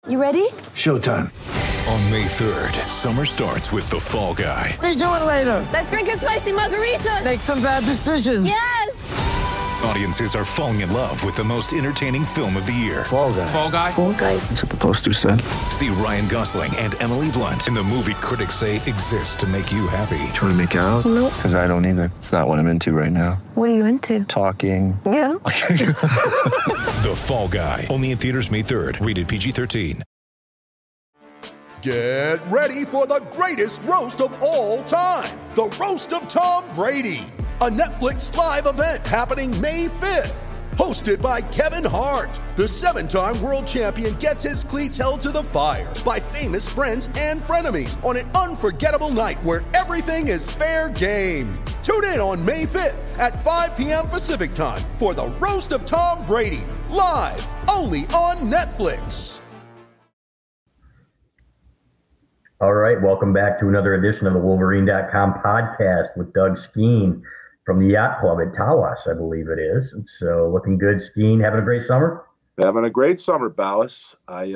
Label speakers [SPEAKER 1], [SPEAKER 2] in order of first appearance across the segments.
[SPEAKER 1] You ready?
[SPEAKER 2] Showtime.
[SPEAKER 3] On May 3rd, summer starts with The Fall Guy.
[SPEAKER 4] Let's do it later.
[SPEAKER 1] Let's drink a spicy margarita.
[SPEAKER 4] Make some bad decisions.
[SPEAKER 1] Yes!
[SPEAKER 3] Audiences are falling in love with the most entertaining film of the year.
[SPEAKER 2] Fall Guy.
[SPEAKER 3] Fall Guy?
[SPEAKER 1] Fall guy.
[SPEAKER 2] That's what the poster said.
[SPEAKER 3] See Ryan Gosling and Emily Blunt in the movie critics say exists to make you happy.
[SPEAKER 2] Trying to make it out?
[SPEAKER 1] Nope.
[SPEAKER 2] Because I don't either. It's not what I'm into right now.
[SPEAKER 1] What are you into?
[SPEAKER 2] Talking.
[SPEAKER 1] Yeah.
[SPEAKER 3] The Fall Guy. Only in theaters May 3rd. Rated PG-13.
[SPEAKER 5] Get ready for the greatest roast of all time. The Roast of Tom Brady. A Netflix live event happening May 5th. Hosted by Kevin Hart. The 7-time world champion gets his cleats held to the fire by famous friends and frenemies on an unforgettable night where everything is fair game. Tune in on May 5th at 5 p.m. Pacific time for the Roast of Tom Brady. Live only on Netflix.
[SPEAKER 6] All right, welcome back to another edition of the Wolverine.com podcast with Doug Skeen from the Yacht Club at Tawas, I believe it is. So looking good, Skeen. Having a great summer?
[SPEAKER 7] Having a great summer, Ballas.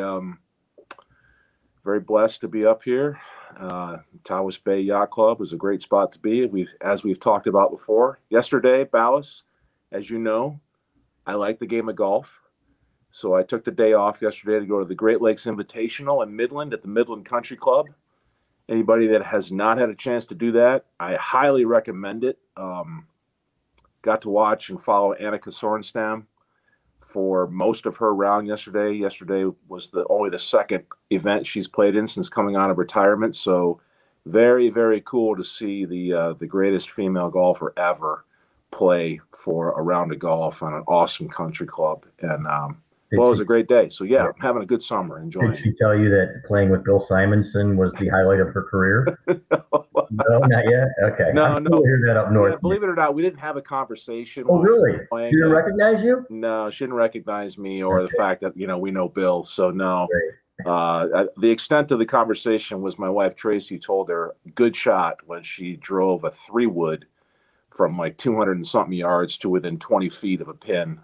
[SPEAKER 7] Very blessed to be up here. Tawas Bay Yacht Club is a great spot to be. As we've talked about before. Yesterday, Ballas, as you know, I like the game of golf. So I took the day off yesterday to go to the Great Lakes Invitational in Midland at the Midland Country Club. Anybody that has not had a chance to do that, I highly recommend it. Got to watch and follow Annika Sorenstam for most of her round yesterday. Yesterday was only the second event she's played in since coming out of retirement. So very, very cool to see the greatest female golfer ever play for a round of golf on an awesome country club. And it was a great day. So, yeah, I'm having a good summer. Enjoying it.
[SPEAKER 6] Did she tell you that playing with Bill Simonson was the highlight of her career? No, not yet? Okay.
[SPEAKER 7] No.
[SPEAKER 6] Hear that up north.
[SPEAKER 7] Yeah, believe it or not, we didn't have a conversation.
[SPEAKER 6] Oh, really? She didn't recognize you?
[SPEAKER 7] No, she didn't recognize me or the fact that, we know Bill. So, no.
[SPEAKER 6] Great.
[SPEAKER 7] The extent of the conversation was my wife, Tracy, told her good shot when she drove a 3-wood from like 200 and something yards to within 20 feet of a pin.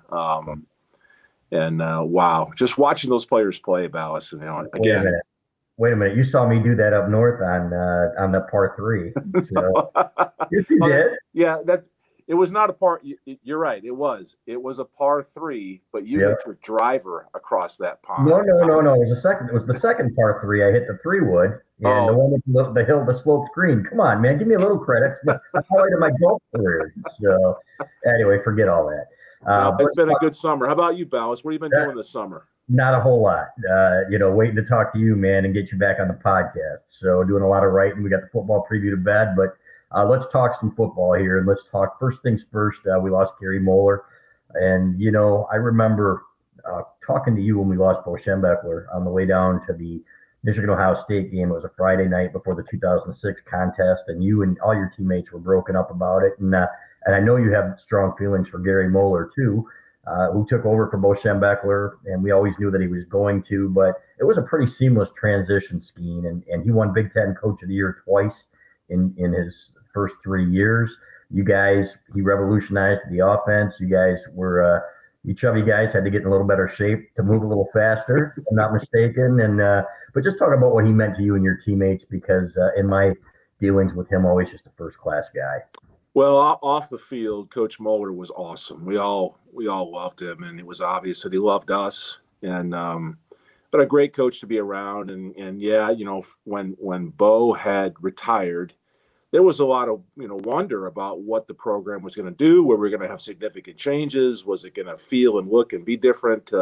[SPEAKER 7] Wow, just watching those players play, Ballas, again.
[SPEAKER 6] Wait a minute. You saw me do that up north on the par 3. So. Yes, you did.
[SPEAKER 7] Yeah, it was not a par. You're right. It was a par 3, but you hit your driver across that pond.
[SPEAKER 6] No. It was the second par 3. I hit the 3-wood, and the one with the hill, the sloped green. Come on, man, give me a little credit. It's the highlight of my golf career. So, anyway, forget all that.
[SPEAKER 7] It's been a good summer. How about you, Ballas? What have you been doing this summer?
[SPEAKER 6] Not a whole lot. Waiting to talk to you, man, and get you back on the podcast. So doing a lot of writing. We got the football preview to bed, but let's talk some football here. And let's talk first things first. We lost Gary Moeller. And, I remember talking to you when we lost Bo Schembechler on the way down to the Michigan-Ohio State game. It was a Friday night before the 2006 contest, and you and all your teammates were broken up about it. And I know you have strong feelings for Gary Moeller, too, who took over for Bo Schembechler, and we always knew that he was going to, but it was a pretty seamless transition scheme, and he won Big Ten Coach of the Year twice in his first 3 years. You guys, he revolutionized the offense. You guys were, you chubby guys had to get in a little better shape to move a little faster, if I'm not mistaken. But just talk about what he meant to you and your teammates, because in my dealings with him, always just a first-class guy.
[SPEAKER 7] Well, off the field, Coach Moeller was awesome. We all loved him, and it was obvious that he loved us. And but a great coach to be around. And yeah, when Bo had retired, there was a lot of wonder about what the program was going to do. Were we going to have significant changes? Was it going to feel and look and be different?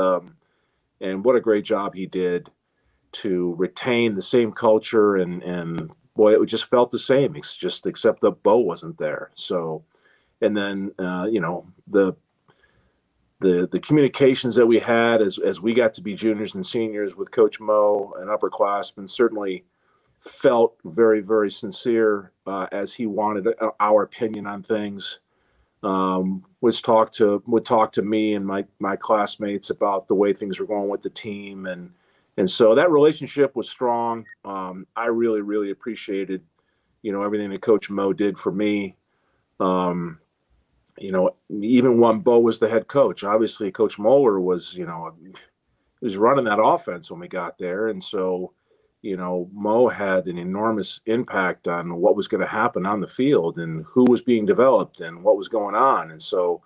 [SPEAKER 7] And what a great job he did to retain the same culture and. Boy, it just felt the same. It's just except that Bo wasn't there. So, and then the communications that we had as we got to be juniors and seniors with Coach Mo and upperclassmen certainly felt very, very sincere as he wanted our opinion on things. Would talk to me and my classmates about the way things were going with the team, and so that relationship was strong. I really, really appreciated, everything that Coach Mo did for me. Even when Bo was the head coach, obviously Coach Moeller was, was running that offense when we got there. And so, Mo had an enormous impact on what was going to happen on the field and who was being developed and what was going on. And so,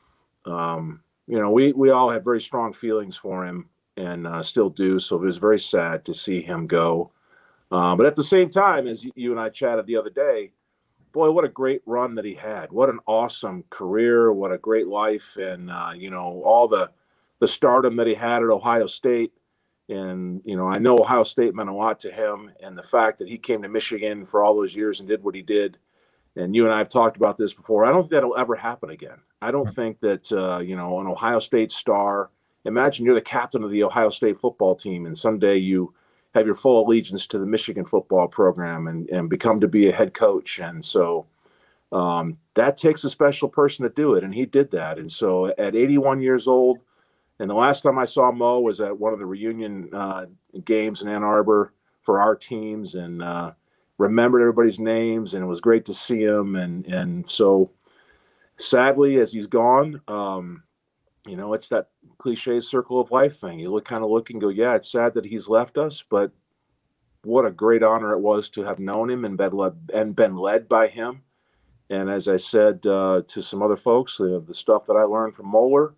[SPEAKER 7] we all had very strong feelings for him and still do. So it was very sad to see him go. But at the same time, as you and I chatted the other day, boy, what a great run that he had. What an awesome career. What a great life. And, all the stardom that he had at Ohio State. And, I know Ohio State meant a lot to him. And the fact that he came to Michigan for all those years and did what he did. And you and I have talked about this before. I don't think that'll ever happen again. I don't think that, an Ohio State star, imagine you're the captain of the Ohio State football team and someday you have your full allegiance to the Michigan football program and become to be a head coach. And so that takes a special person to do it. And he did that. And so at 81 years old, and the last time I saw Mo was at one of the reunion games in Ann Arbor for our teams and remembered everybody's names. And it was great to see him. And so sadly, as he's gone, it's that cliche circle of life thing. You look and go, yeah, it's sad that he's left us, but what a great honor it was to have known him and been led by him. And as I said to some other folks, the stuff that I learned from Moeller,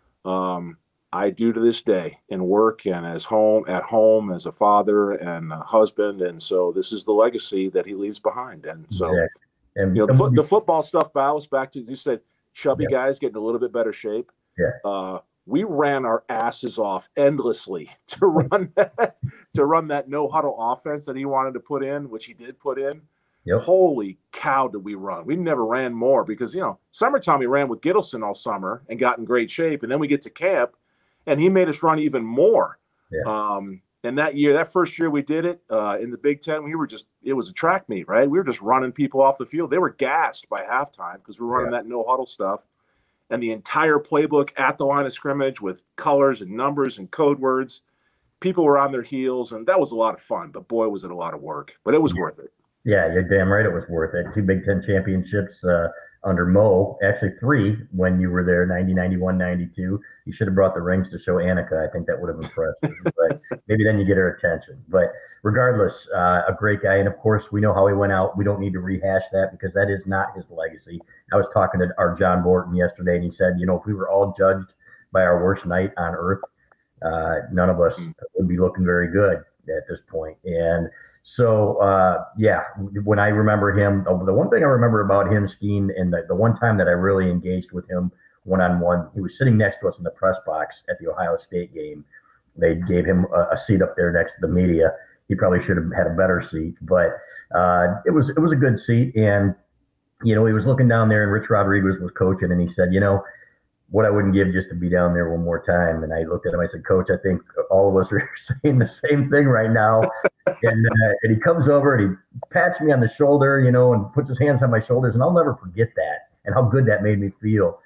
[SPEAKER 7] I do to this day in work and at home as a father and a husband. And so this is the legacy that he leaves behind. And so, and the football stuff, Ballas, back to, you said, chubby guys getting a little bit better shape.
[SPEAKER 6] Yeah.
[SPEAKER 7] We ran our asses off endlessly to run that no huddle offense that he wanted to put in, which he did put in.
[SPEAKER 6] Yep.
[SPEAKER 7] Holy cow, did we run? We never ran more because, summertime we ran with Gittleson all summer and got in great shape. And then we get to camp and he made us run even more.
[SPEAKER 6] Yeah.
[SPEAKER 7] And that first year we did it in the Big Ten, it was a track meet, right? We were just running people off the field. They were gassed by halftime because we were running that no huddle stuff. And the entire playbook at the line of scrimmage with colors and numbers and code words. People were on their heels, and that was a lot of fun. But boy, was it a lot of work. But it was worth it.
[SPEAKER 6] Yeah, you're damn right it was worth it. 2 Big Ten championships under Mo, actually 3 when you were there, 90, 91, 92. You should have brought the rings to show Annika. I think that would have impressed her. But maybe then you get her attention. But regardless, a great guy. And, of course, we know how he went out. We don't need to rehash that because that is not his legacy. I was talking to our John Borton yesterday, and he said, if we were all judged by our worst night on earth, none of us would be looking very good at this point. And so, when I remember him, the one thing I remember about him, Skeen, and the one time that I really engaged with him one-on-one, he was sitting next to us in the press box at the Ohio State game. They gave him a seat up there next to the media. He probably should have had a better seat, but it was a good seat. And, he was looking down there and Rich Rodriguez was coaching and he said, what I wouldn't give just to be down there one more time. And I looked at him, I said, Coach, I think all of us are saying the same thing right now. And he comes over and he pats me on the shoulder, and puts his hands on my shoulders. And I'll never forget that and how good that made me feel,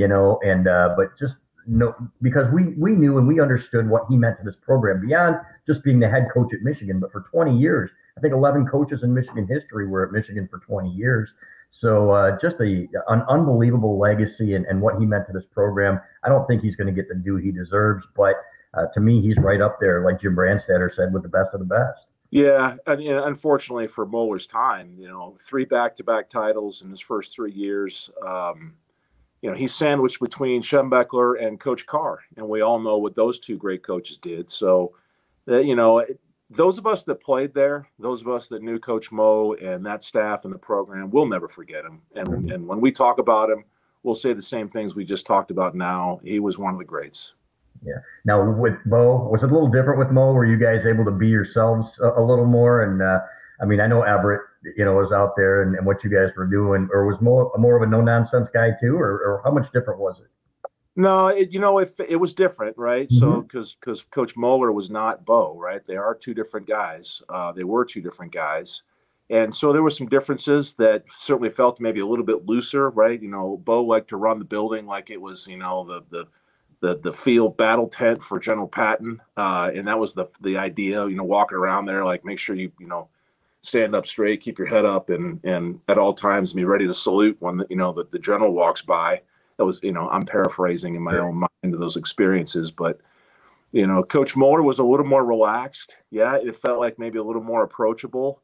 [SPEAKER 6] but just because we knew and we understood what he meant to this program beyond just being the head coach at Michigan. But for 20 years, I think 11 coaches in Michigan history were at Michigan for 20 years. So just an unbelievable legacy and what he meant to this program. I don't think he's going to get the due he deserves, but to me, he's right up there, like Jim Brandstatter said, with the best of the best.
[SPEAKER 7] Yeah, and unfortunately for Moeller's time, 3 back-to-back titles in his first 3 years. He's sandwiched between Schembechler and Coach Carr, and we all know what those 2 great coaches did. So, those of us that played there, those of us that knew Coach Mo and that staff and the program, we'll never forget him. And when we talk about him, we'll say the same things we just talked about now. He was one of the greats.
[SPEAKER 6] Yeah. Now with Mo, was it a little different with Mo? Were you guys able to be yourselves a little more? And I know Everett, was out there and what you guys were doing, or was Mo more of a no-nonsense guy too, or how much different was it?
[SPEAKER 7] No, it was different, right? Mm-hmm. So because Coach Moeller was not Bo, right? They are 2 different guys. They were 2 different guys. And so there were some differences that certainly felt maybe a little bit looser, right? Bo liked to run the building like it was, the field battle tent for General Patton. And that was the idea, walking around there, like make sure you stand up straight, keep your head up and at all times be ready to salute when the general walks by. That was, I'm paraphrasing in my own mind of those experiences, but Coach Moeller was a little more relaxed. Yeah, it felt like maybe a little more approachable.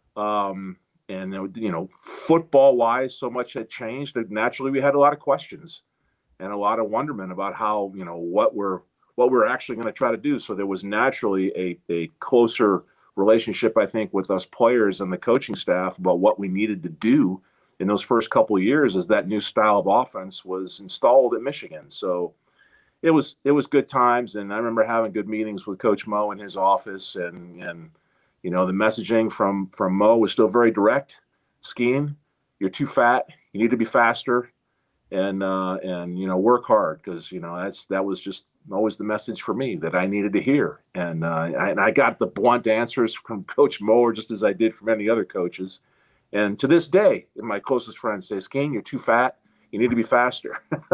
[SPEAKER 7] And football-wise, so much had changed that naturally we had a lot of questions and a lot of wonderment about how, what we're actually going to try to do. So there was naturally a closer relationship, I think, with us players and the coaching staff about what we needed to do in those first couple of years as that new style of offense was installed at Michigan. So it was good times, and I remember having good meetings with Coach Mo in his office, and the messaging from Mo was still very direct. Skeen, you're too fat. You need to be faster, and work hard, because that was just always the message for me that I needed to hear. And I got the blunt answers from Coach Moeller just as I did from any other coaches. And to this day, my closest friends say, Skeen, you're too fat. You need to be faster.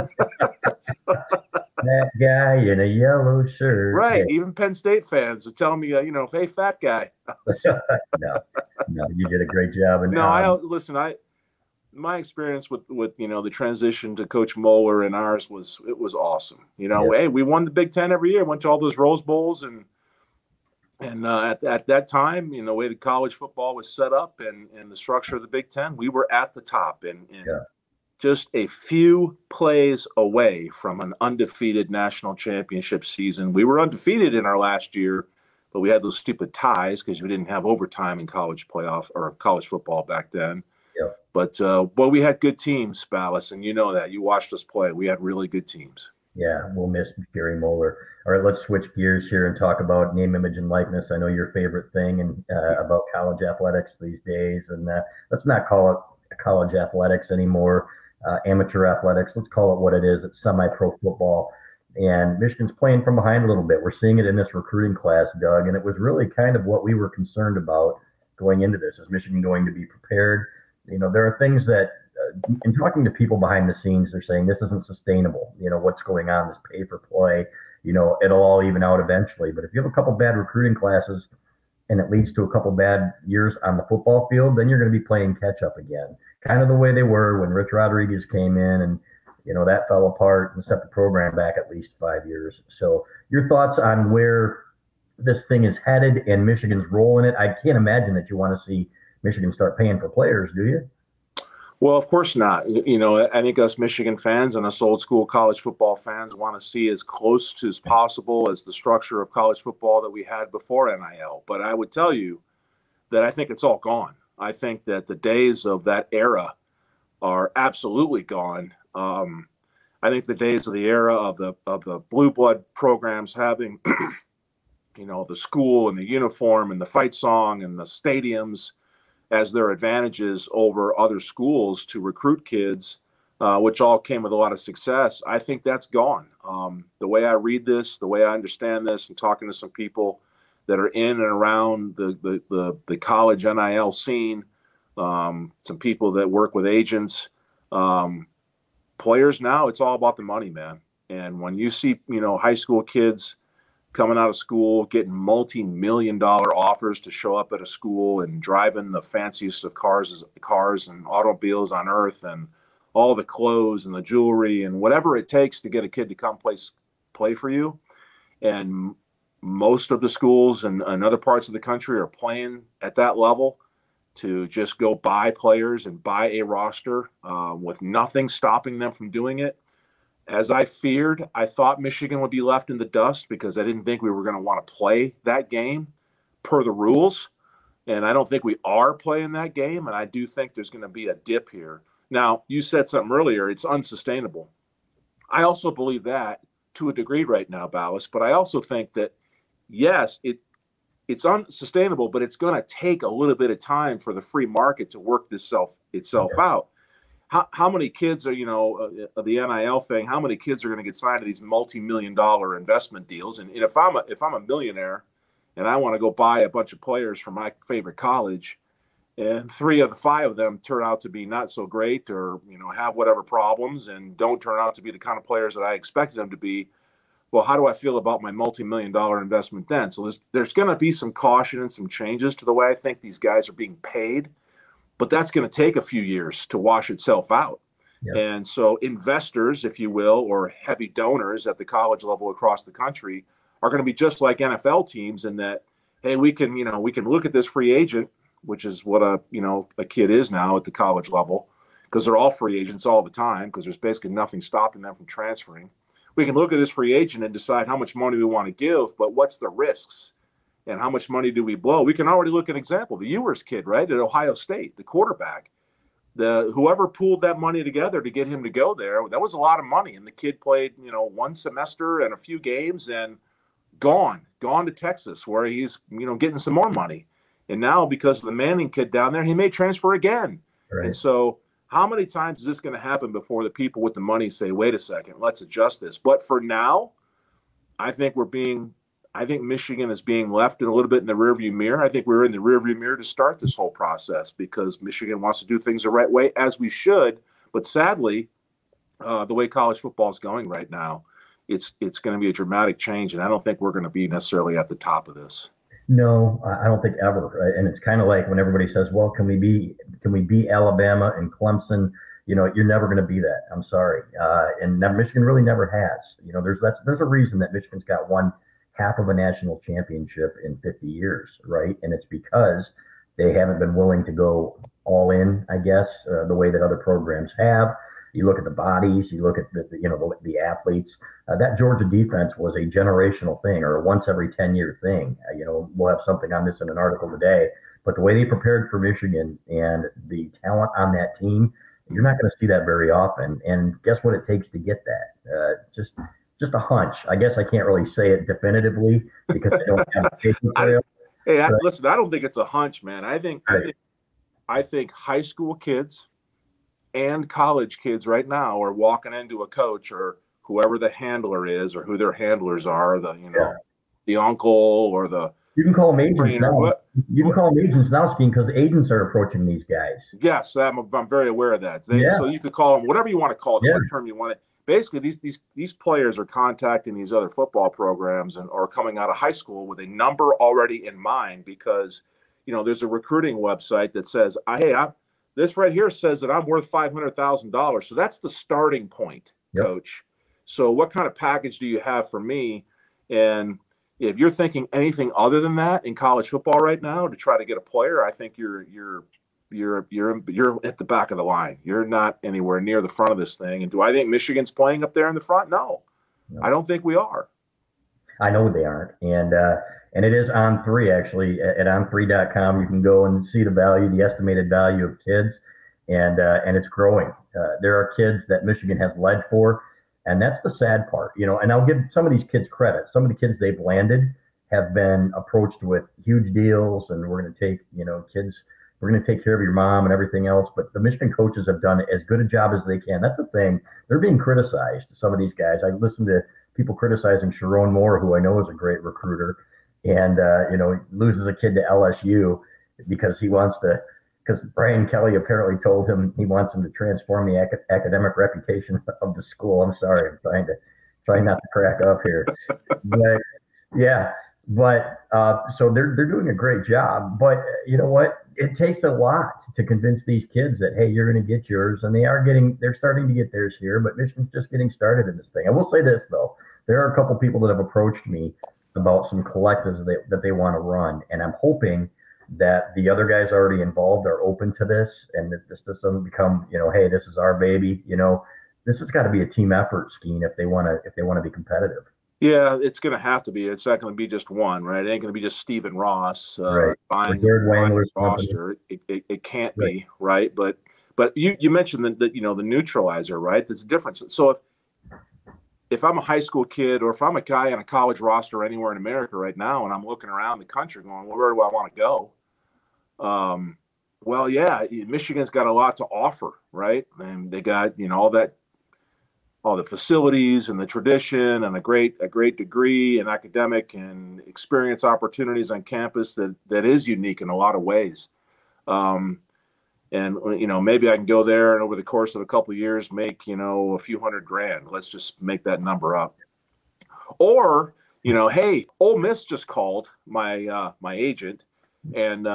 [SPEAKER 6] That guy in a yellow shirt.
[SPEAKER 7] Right. Even Penn State fans are telling me, hey, fat guy. No, you did a great job. And my experience with the transition to Coach Moeller and ours was awesome. Hey, we won the Big Ten every year, went to all those Rose Bowls, and at that time, the way the college football was set up and the structure of the Big Ten, we were at the top and just a few plays away from an undefeated national championship season. We were undefeated in our last year, but we had those stupid ties because we didn't have overtime in college playoff or college football back then.
[SPEAKER 6] Yep.
[SPEAKER 7] But we had good teams, Ballas, and you know that. You watched us play. We had really good teams.
[SPEAKER 6] Yeah, we'll miss Gary Moeller. All right, let's switch gears here and talk about name, image, and likeness. I know your favorite thing and about college athletics these days. And let's not call it college athletics anymore, amateur athletics. Let's call it what it is. It's semi-pro football. And Michigan's playing from behind a little bit. We're seeing it in this recruiting class, Doug, and it was really kind of what we were concerned about going into this. Is Michigan going to be prepared? There are things that, in talking to people behind the scenes, they're saying this isn't sustainable. What's going on, this pay for play, it'll all even out eventually. But if you have a couple bad recruiting classes and it leads to a couple bad years on the football field, then you're going to be playing catch up again. Kind of the way they were when Rich Rodriguez came in and, that fell apart and set the program back at least 5 years. So your thoughts on where this thing is headed and Michigan's role in it? I can't imagine that you want to see Michigan start paying for players, do you?
[SPEAKER 7] Well, of course not. I think us Michigan fans and us old school college football fans want to see as close to as possible as the structure of college football that we had before NIL. But I would tell you that I think it's all gone. I think that the days of that era are absolutely gone. I think the days of the era of the blue blood programs having, the school and the uniform and the fight song and the stadiums as their advantages over other schools to recruit kids, which all came with a lot of success, I think that's gone. The way I read this, the way I understand this, and talking to some people that are in and around the college NIL scene, some people that work with agents, players now, it's all about the money, man. And when you see, high school kids coming out of school, getting multi-million-dollar offers to show up at a school and driving the fanciest of cars and automobiles on earth, and all the clothes and the jewelry and whatever it takes to get a kid to come play for you. And most of the schools and other parts of the country are playing at that level to just go buy players and buy a roster with nothing stopping them from doing it. As I feared, I thought Michigan would be left in the dust because I didn't think we were going to want to play that game per the rules. And I don't think we are playing that game. And I do think there's going to be a dip here. Now, you said something earlier, it's unsustainable. I also believe that to a degree right now, Ballas, but I also think that, yes, it's unsustainable, but it's going to take a little bit of time for the free market to work itself out. How many kids are, of the NIL thing, how many kids are going to get signed to these multi-million-dollar investment deals? And if I'm a millionaire and I want to go buy a bunch of players from my favorite college, and 3 of the 5 of them turn out to be not so great, or, have whatever problems and don't turn out to be the kind of players that I expected them to be, well, how do I feel about my multi-million-dollar investment then? So there's going to be some caution and some changes to the way I think these guys are being paid. But that's going to take a few years to wash itself out. Yep. And so investors, if you will, or heavy donors at the college level across the country are going to be just like NFL teams in that, hey, we can look at this free agent, which is what a kid is now at the college level, because they're all free agents all the time because there's basically nothing stopping them from transferring. We can look at this free agent and decide how much money we want to give, but what's the risks and how much money do we blow? We can already look at an example, the Ewers kid, right, at Ohio State, the quarterback. Whoever pooled that money together to get him to go there, that was a lot of money. And the kid played, one semester and a few games and gone to Texas where he's, getting some more money. And now because of the Manning kid down there, he may transfer again. Right. And so how many times is this going to happen before the people with the money say, wait a second, let's adjust this? But for now, I think Michigan is being left a little bit in the rearview mirror. I think we're in the rearview mirror to start this whole process because Michigan wants to do things the right way, as we should. But sadly, the way college football is going right now, it's going to be a dramatic change, and I don't think we're going to be necessarily at the top of this.
[SPEAKER 6] No, I don't think ever. Right? And it's kind of like when everybody says, "Well, can we be Alabama and Clemson?" You're never going to be that. I'm sorry, and Michigan really never has. There's a reason that Michigan's got one half of a national championship in 50 years, right? And it's because they haven't been willing to go all in, I guess, the way that other programs have. You look at the bodies, you look at the athletes. That Georgia defense was a generational thing, or a once every 10-year thing. We'll have something on this in an article today. But the way they prepared for Michigan and the talent on that team, you're not going to see that very often. And guess what it takes to get that? Just a hunch. I guess I can't really say it definitively because I don't have a paper trail.
[SPEAKER 7] Listen, I don't think it's a hunch, man. I think high school kids and college kids right now are walking into a coach or whoever the handler is or who their handlers are, the uncle or the
[SPEAKER 6] you can call them agents now. You can call them agents now, Skeen, because agents are approaching these guys.
[SPEAKER 7] Yes, I'm very aware of that. So you could call them whatever you want to call them, whatever term you want it. Basically, these players are contacting these other football programs or coming out of high school with a number already in mind because, there's a recruiting website that says, this right here says that I'm worth $500,000. So that's the starting point, Coach. So what kind of package do you have for me? And if you're thinking anything other than that in college football right now to try to get a player, I think you're at the back of the line. You're not anywhere near the front of this thing. And do I think Michigan's playing up there in the front? No. I don't think we are.
[SPEAKER 6] I know they aren't. And it is On3, actually. At on3.com, you can go and see the estimated value of kids, and it's growing. There are kids that Michigan has led for, and that's the sad part. And I'll give some of these kids credit. Some of the kids they've landed have been approached with huge deals, and we're going to take, kids – we're going to take care of your mom and everything else. But the Michigan coaches have done as good a job as they can. That's the thing. They're being criticized, some of these guys. I listened to people criticizing Sharon Moore, who I know is a great recruiter, and, loses a kid to LSU because because Brian Kelly apparently told him he wants him to transform the academic reputation of the school. I'm sorry. I'm trying not to crack up here. But, yeah. But so they're doing a great job. But you know what? It takes a lot to convince these kids that, hey, you're going to get yours. And they're starting to get theirs here. But Michigan's just getting started in this thing. I will say this, though. There are a couple people that have approached me about some collectives that they want to run. And I'm hoping that the other guys already involved are open to this and that this doesn't become, hey, this is our baby. This has got to be a team effort, Skeen, if they want to be competitive.
[SPEAKER 7] Yeah, it's going to have to be. It's not going to be just one, right? It ain't going to be just Stephen Ross buying
[SPEAKER 6] Wangler's
[SPEAKER 7] roster. It can't be, right? But you mentioned that the neutralizer, right? That's a difference. So if I'm a high school kid or if I'm a guy on a college roster anywhere in America right now and I'm looking around the country going, well, where do I want to go? Well, yeah, Michigan's got a lot to offer, right? And they got, all the facilities and the tradition and a great degree and academic and experience opportunities on campus that is unique in a lot of ways. And, maybe I can go there and over the course of a couple of years, make, a few $100,000. Let's just make that number up. Or, hey, Ole Miss just called my agent and,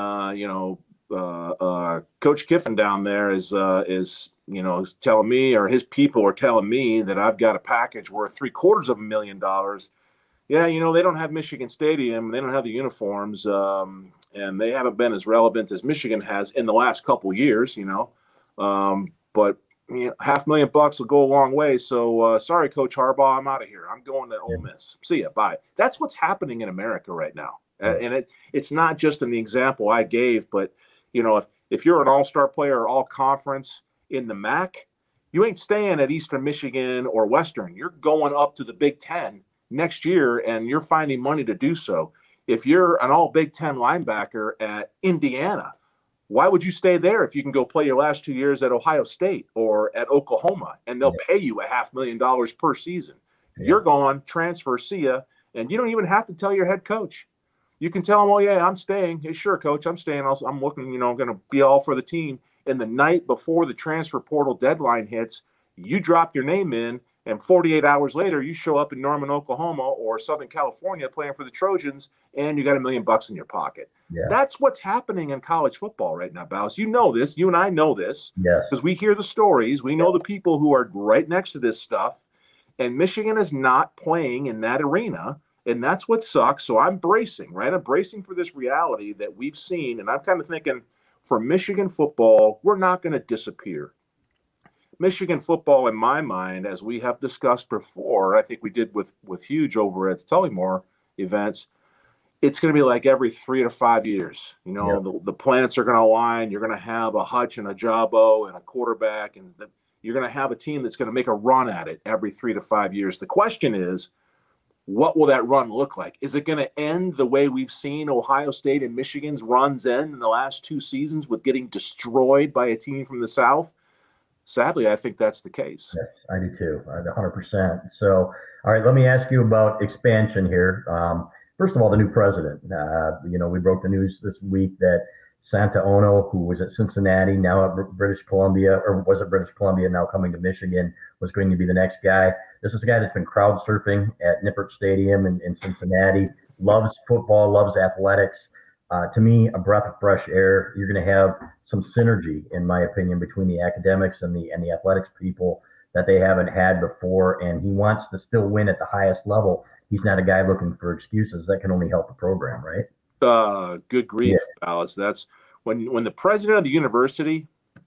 [SPEAKER 7] Coach Kiffin down there is telling me, or his people are telling me that I've got a package worth $750,000, Yeah, they don't have Michigan Stadium. They don't have the uniforms, and they haven't been as relevant as Michigan has in the last couple years, But $500,000 will go a long way. So sorry, Coach Harbaugh, I'm out of here. I'm going to Ole Miss. See ya. Bye. That's what's happening in America right now. And it's not just in the example I gave, but, if you're an all-star player or all-conference in the MAC, you ain't staying at Eastern Michigan or Western. You're going up to the Big Ten next year, and you're finding money to do so. If you're an all Big Ten linebacker at Indiana, why would you stay there if you can go play your last 2 years at Ohio State or at Oklahoma, and they'll pay you $500,000 per season? You're gone, transfer, see ya, and you don't even have to tell your head coach. You can tell him, oh, yeah, I'm staying. Hey, sure, coach, I'm staying. I'm looking, I'm going to be all for the team. And the night before the transfer portal deadline hits, you drop your name in, and 48 hours later, you show up in Norman, Oklahoma or Southern California playing for the Trojans, and you got $1 million in your pocket. Yeah. That's what's happening in college football right now, Balas. You know this. You and I know this.
[SPEAKER 6] Yes.
[SPEAKER 7] Because we hear the stories. We know the people who are right next to this stuff. And Michigan is not playing in that arena, and that's what sucks. So I'm bracing, right? I'm bracing for this reality that we've seen, and I'm kind of thinking for Michigan football, we're not going to disappear. Michigan football, in my mind, as we have discussed before, I think we did with Huge over at the Tullymore events, it's going to be like every 3 to 5 years. The planets are going to align. You're going to have a Hutch and a Jabo and a quarterback, and you're going to have a team that's going to make a run at it every 3 to 5 years. The question is, what will that run look like? Is it going to end the way we've seen Ohio State and Michigan's runs end in the last 2 seasons with getting destroyed by a team from the South? Sadly, I think that's the case.
[SPEAKER 6] Yes, I do too, 100%. So, all right, let me ask you about expansion here. First of all, the new president. We broke the news this week that Santa Ono, who was at Cincinnati, now at British Columbia, or was at British Columbia, now coming to Michigan, was going to be the next guy. This is a guy that's been crowd surfing at Nippert Stadium in Cincinnati, loves football, loves athletics. To me, a breath of fresh air. You're going to have some synergy, in my opinion, between the academics and the athletics people that they haven't had before. And he wants to still win at the highest level. He's not a guy looking for excuses. That can only help the program, right?
[SPEAKER 7] Good grief, Alice. That's when the president of the university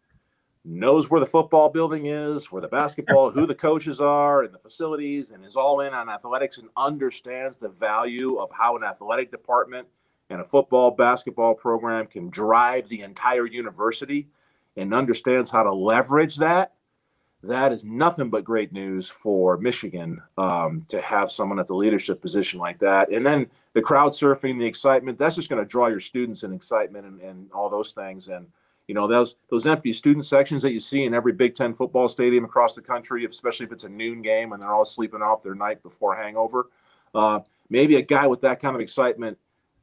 [SPEAKER 7] knows where the football building is, where the basketball, who the coaches are, and the facilities, and is all in on athletics and understands the value of how an athletic department and a football, basketball program can drive the entire university and understands how to leverage that. That is nothing but great news for Michigan to have someone at the leadership position like that. And then the crowd surfing, the excitement, that's just going to draw your students in excitement and all those things. And, those empty student sections that you see in every Big Ten football stadium across the country, especially if it's a noon game and they're all sleeping off their night before hangover, maybe a guy with that kind of excitement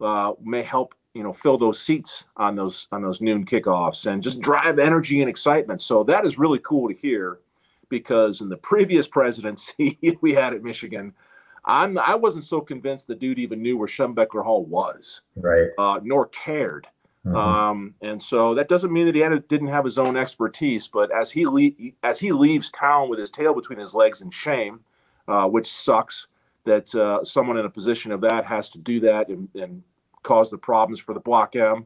[SPEAKER 7] may help, fill those seats on those noon kickoffs and just drive energy and excitement. So that is really cool to hear, because in the previous presidency we had at Michigan, I wasn't so convinced the dude even knew where Schembechler Hall was,
[SPEAKER 6] right?
[SPEAKER 7] Nor cared.
[SPEAKER 6] Mm-hmm.
[SPEAKER 7] And so that doesn't mean that he didn't have his own expertise, but as he leaves town with his tail between his legs in shame, which sucks that someone in a position of that has to do that and cause the problems for the Block M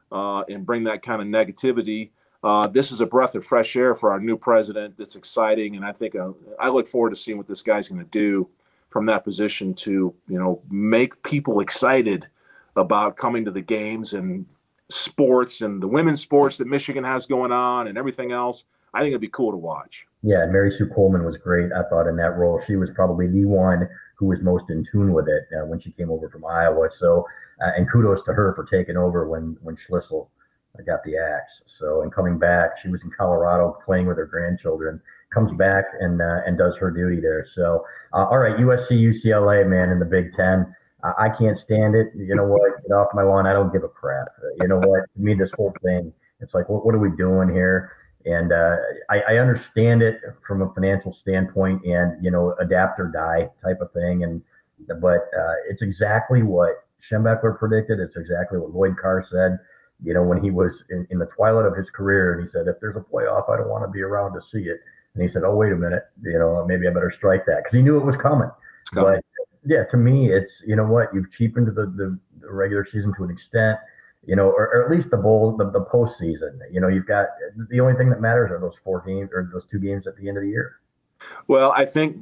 [SPEAKER 7] and bring that kind of negativity. This is a breath of fresh air for our new president. That's exciting, and I think I look forward to seeing what this guy's going to do from that position to make people excited about coming to the games and sports and the women's sports that Michigan has going on and everything else. I think it'd be cool to watch.
[SPEAKER 6] Yeah, Mary Sue Coleman was great, I thought, in that role. She was probably the one who was most in tune with it when she came over from Iowa. So, and kudos to her for taking over when Schlissel got the axe. So, and coming back, she was in Colorado playing with her grandchildren, comes back and does her duty there. So, all right, USC, UCLA, man, in the Big Ten. I can't stand it. You know what? Get off my lawn. I don't give a crap. You know what? To me, this whole thing, it's like, what are we doing here? And I understand it from a financial standpoint and, adapt or die type of thing. But it's exactly what Schembechler predicted. It's exactly what Lloyd Carr said, when he was in the twilight of his career. And he said, if there's a playoff, I don't want to be around to see it. And he said, oh, wait a minute, maybe I better strike that, because he knew it was coming. But Yeah, to me, it's, you know what, you've cheapened the regular season to an extent, or at least the bowl, the postseason. You've got the only thing that matters are those 4 games or those 2 games at the end of the year.
[SPEAKER 7] Well, I think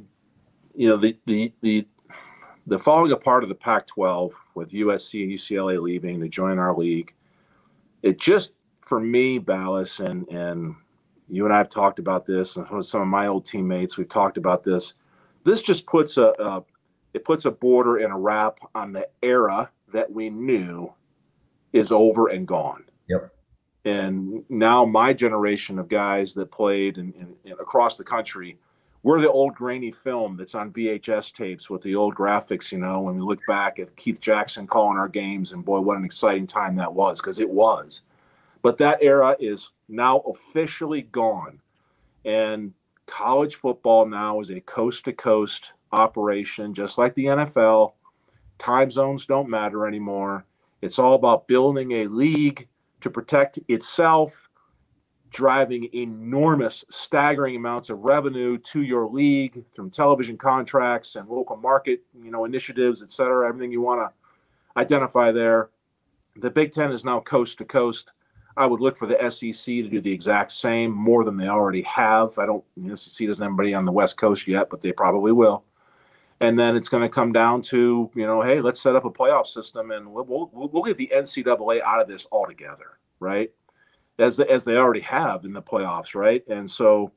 [SPEAKER 7] the falling apart of the Pac-12 with USC and UCLA leaving to join our league, it just, for me, Balas, and you and I have talked about this, and with some of my old teammates, we've talked about this. This just puts a border and a wrap on the era that we knew is over and gone.
[SPEAKER 6] Yep.
[SPEAKER 7] And now my generation of guys that played in across the country, we're the old grainy film that's on VHS tapes with the old graphics, when we look back at Keith Jackson calling our games, and boy, what an exciting time that was, because it was. But that era is now officially gone. And college football now is a coast-to-coast operation, just like the NFL. Time zones don't matter anymore. It's all about building a league to protect itself, driving enormous, staggering amounts of revenue to your league through television contracts and local market, initiatives, et cetera, everything you want to identify there. The Big Ten is now coast to coast. I would look for the SEC to do the exact same, more than they already have. The SEC doesn't have anybody on the West Coast yet, but they probably will. And then it's going to come down to, hey, let's set up a playoff system, and we'll leave the NCAA out of this altogether, right? As they already have in the playoffs, right? And so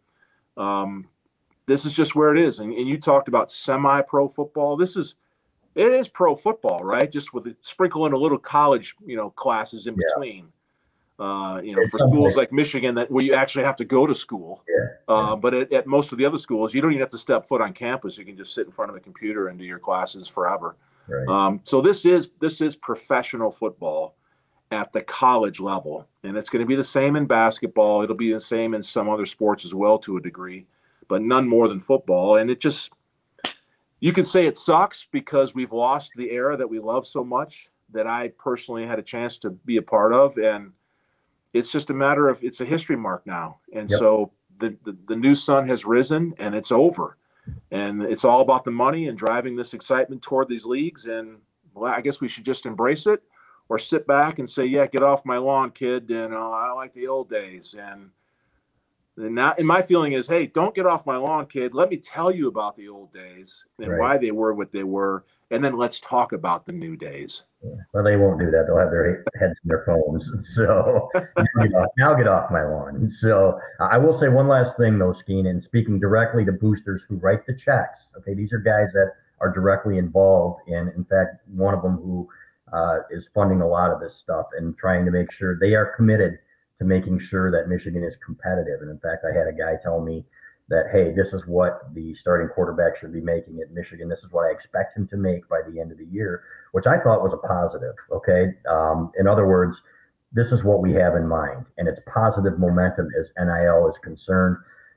[SPEAKER 7] this is just where it is. And you talked about semi-pro football. It is pro football, right? Just with sprinkle in a little college, classes in between. For schools like Michigan, where you actually have to go to school. But at most of the other schools, you don't even have to step foot on campus. You can just sit in front of a computer and do your classes forever. Right. So this is professional football at the college level, and it's going to be the same in basketball. It'll be the same in some other sports as well, to a degree, but none more than football. And it just, you can say it sucks because we've lost the era that we love so much, that I personally had a chance to be a part of, and it's just a matter of, it's a history mark now. And so the new sun has risen, and it's over. And it's all about the money and driving this excitement toward these leagues. And well, I guess we should just embrace it, or sit back and say, yeah, get off my lawn, kid. And I like the old days. And my feeling is, hey, don't get off my lawn, kid. Let me tell you about the old days and why they were what they were. And then let's talk about the new days.
[SPEAKER 6] Yeah. Well, they won't do that. They'll have their heads in their phones. So now get off my lawn. So I will say one last thing, though, Skeen, and speaking directly to boosters who write the checks. Okay, these are guys that are directly involved. And in fact, one of them who is funding a lot of this stuff and trying to make sure they are committed to making sure that Michigan is competitive. And in fact, I had a guy tell me that, hey, this is what the starting quarterback should be making at Michigan. This is what I expect him to make by the end of the year, which I thought was a positive. Okay. In other words, this is what we have in mind, and it's positive momentum as NIL is concerned.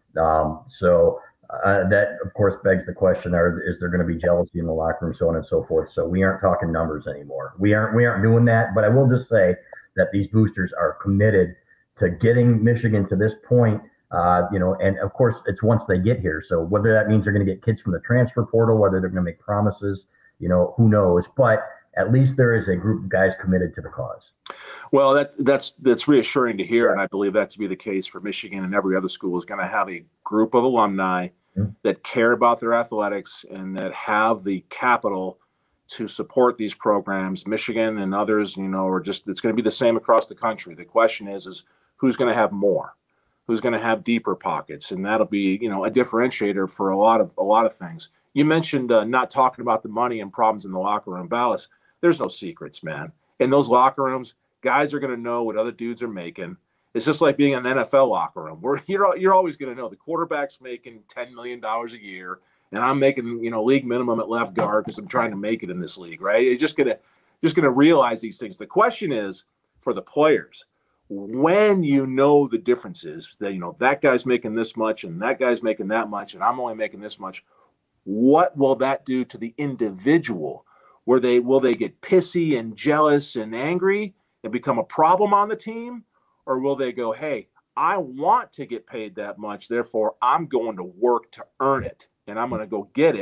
[SPEAKER 6] That, of course, begs the question: is there going to be jealousy in the locker room, so on and so forth? So we aren't talking numbers anymore. We aren't doing that. But I will just say that these boosters are committed to getting Michigan to this point. And of course, it's once they get here. So whether that means they're going to get kids from the transfer portal, whether they're going to make promises, who knows? But at least there is a group of guys committed to the cause.
[SPEAKER 7] Well, that's reassuring to hear, and I believe that to be the case for Michigan, and every other school is going to have a group of alumni that care about their athletics and that have the capital to support these programs. Michigan and others, are just, it's going to be the same across the country. The question is who's going to have more, who's going to have deeper pockets, and that'll be, a differentiator for a lot of things. You mentioned not talking about the money and problems in the locker room. Balas, there's no secrets, man. In those locker rooms, guys are going to know what other dudes are making. It's just like being in an NFL locker room where you're always going to know the quarterback's making $10 million a year, and I'm making, league minimum at left guard because I'm trying to make it in this league, right? You're just gonna realize these things. The question is for the players, when you know the differences, that that guy's making this much and that guy's making that much and I'm only making this much, what will that do to the individual? Will they get pissy and jealous and angry and become a problem on the team? Or will they go, hey, I want to get paid that much, therefore I'm going to work to earn it, and I'm going to go get it.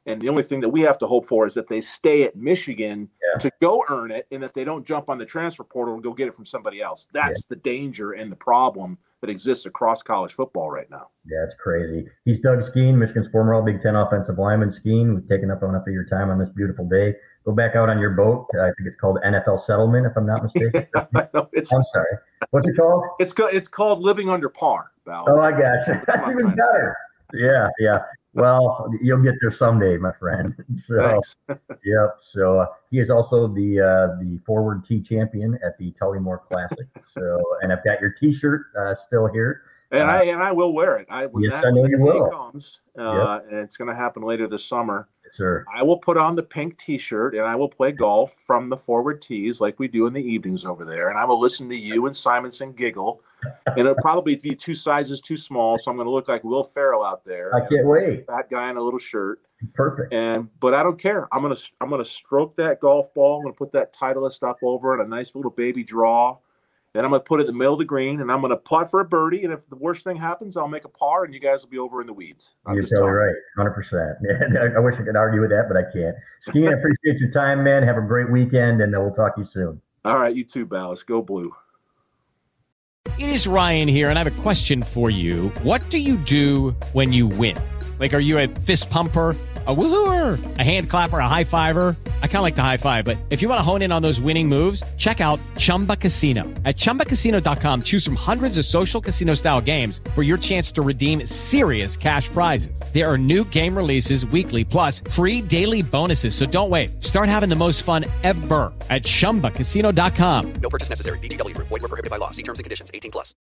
[SPEAKER 7] And the only thing that we have to hope for is that they stay at Michigan to go earn it, and that they don't jump on the transfer portal and go get it from somebody else. That's the danger and the problem that exists across college football right now.
[SPEAKER 6] Yeah, it's crazy. He's Doug Skeen, Michigan's former All-Big Ten offensive lineman. Skeen, we've taken up enough of your time on this beautiful day. Go back out on your boat. I think it's called NFL Settlement, if I'm not mistaken.
[SPEAKER 7] No,
[SPEAKER 6] I'm sorry. What's it called?
[SPEAKER 7] It's called Living Under Par, Val.
[SPEAKER 6] Oh, I got you. That's even better. Yeah. Well, you'll get there someday, my friend. So,
[SPEAKER 7] Thanks.
[SPEAKER 6] Yep. So he is also the forward tee champion at the Tullymore Classic. So, and I've got your T-shirt still here.
[SPEAKER 7] And I will wear it. When
[SPEAKER 6] I know you will.
[SPEAKER 7] Comes, and it's going to happen later this summer.
[SPEAKER 6] Yes, sir.
[SPEAKER 7] I will put on the pink T-shirt, and I will play golf from the forward tees like we do in the evenings over there. And I will listen to you and Simonson giggle. And it'll probably be 2 sizes too small, so I'm going to look like Will Ferrell out there.
[SPEAKER 6] I can't wait.
[SPEAKER 7] That guy in a little shirt.
[SPEAKER 6] Perfect.
[SPEAKER 7] But I don't care. I'm gonna stroke that golf ball. I'm gonna put that Titleist up over it, a nice little baby draw. Then I'm going to put it in the middle of the green, and I'm going to putt for a birdie. And if the worst thing happens, I'll make a par, and you guys will be over in the weeds.
[SPEAKER 6] You're totally right, 100%. I wish I could argue with that, but I can't. Skeen, I appreciate your time, man. Have a great weekend, and we'll talk to you soon.
[SPEAKER 7] All right, you too, Ballas. Go Blue.
[SPEAKER 8] It is Ryan here, and I have a question for you. What do you do when you win? Like, are you a fist pumper, a woohooer, a hand clapper, a high fiver? I kind of like the high five, but if you want to hone in on those winning moves, check out Chumba Casino. At ChumbaCasino.com, choose from hundreds of social casino-style games for your chance to redeem serious cash prizes. There are new game releases weekly, plus free daily bonuses. So don't wait. Start having the most fun ever at ChumbaCasino.com.
[SPEAKER 9] No purchase necessary. VGW Group. Void where prohibited by law. See terms and conditions. 18+.